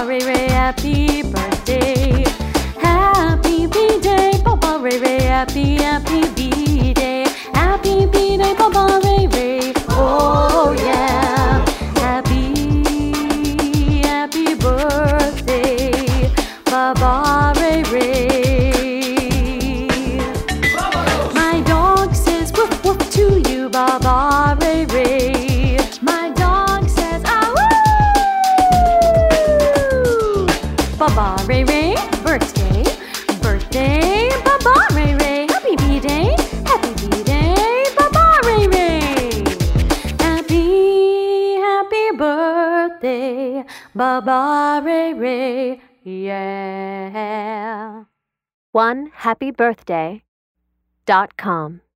Ray Ray, happy birthday. Happy B-Day, Baba Ray Ray, happy B-Day. Happy B-Day, Baba Ray Ray. Oh yeah. Happy birthday, Baba Ray Ray. My dog says woof woof to you, Baba Ray Ray. My dog says ah woo. Baba Ray Ray, birthday, birthday, Baba Ray Ray. Happy B-Day, Baba Ray Ray. Happy birthday, Baba Ray Ray. Yeah. OneHappyBirthday.com